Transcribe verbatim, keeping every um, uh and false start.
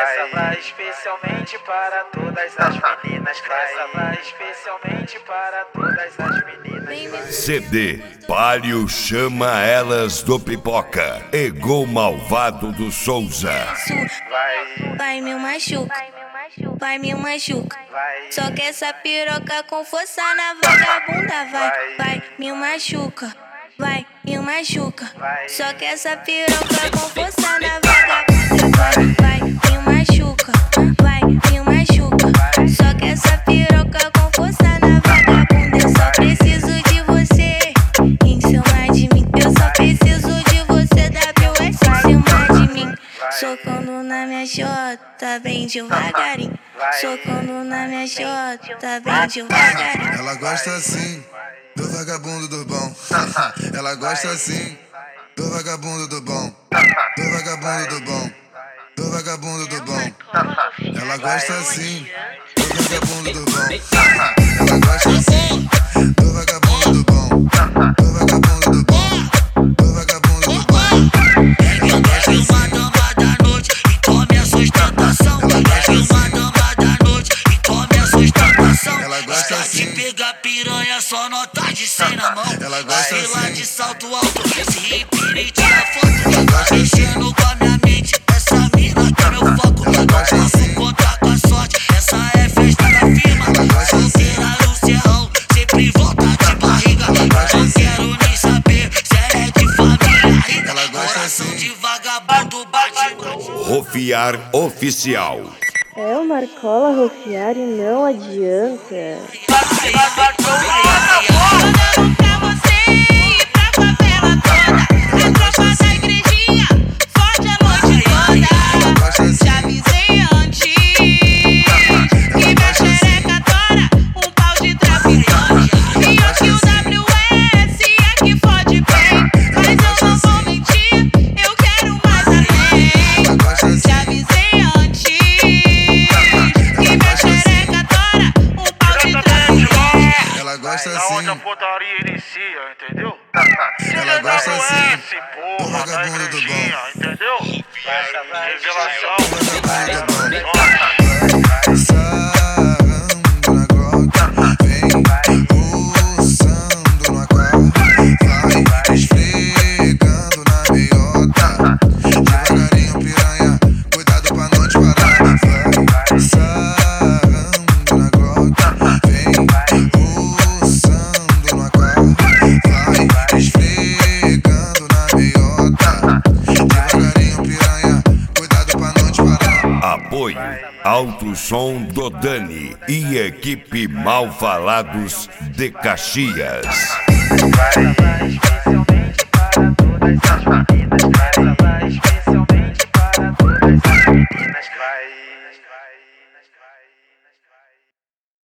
Essa vai especialmente para todas as meninas. Essa vai especialmente para todas as meninas. C D Palio chama elas do Pipoca. Ego Malvado do Souza. Vai, Vai me machuca, vai me machuca. vai, Só que essa piroca com força na vagabunda vai, vai me machuca, vai me machuca. Só que essa piroca com força na vagabunda vai, vai me machuca, vai me machuca. Só que essa piroca com força na vagabunda. Eu só preciso de você em cima de mim. Eu só preciso de você, W S em cima de mim. Socando na minha chota, bem devagarinho. Socando na minha chota, bem devagarinho. Ela gosta assim, do vagabundo do bom. Ela gosta assim, do vagabundo do bom. Do vagabundo do bom. Do vagabundo do bom. Ela gosta assim, do vagabundo do bom. Ela gosta assim, do vagabundo do bom. Do vagabundo do bom. Do vagabundo do bom. Ela gosta assim. Uma dama da noite e tome a sustentação. Uma dama da noite e tome a sustentação. Ela gosta assim. Se pegar piranha, só nota de cem na mão. Ela gosta Vai lá assim. de salto alto, se empina e tira foto. Tá mexendo com a minha mente, essa mina que é meu foco. Não posso contar com a sorte, essa é festa da firma. Solteira no serrão, sempre volta de barriga. Não quero nem saber se é de família rica. Ela gosta Coração assim. de vagabundo bate. Rofiar Oficial. É o Marcola Rofiari, não adianta. Mandando pra você e pra favela toda. A tropa da igrejinha, forte a noite toda. Te avisei antes que minha xereca tora um pau de traficante. E aqui o W S aqui fode bem, mas eu não vou mentir, eu quero mais além. Te avisei antes que minha xereca tora um pau de traficante. Ela gosta da onde a assim. putaria inicia, entendeu? Ela gosta assim, Esse do porra da vagabundo do igrejinha, bom. entendeu? Revelação. Vagabundo do bom. Sarando na grota, vem pulsando no aquário. Vai esfregando na meiota. Devagarinho, piranha, cuidado pra não te parar. Vai sarando na grota, vem pulsando no aquário. Vai esfregando na meiota. Devagarinho, piranha, cuidado pra não te parar. Apoio Alto Som do Dani e equipe Mal Falados de Caxias. Vai, vai,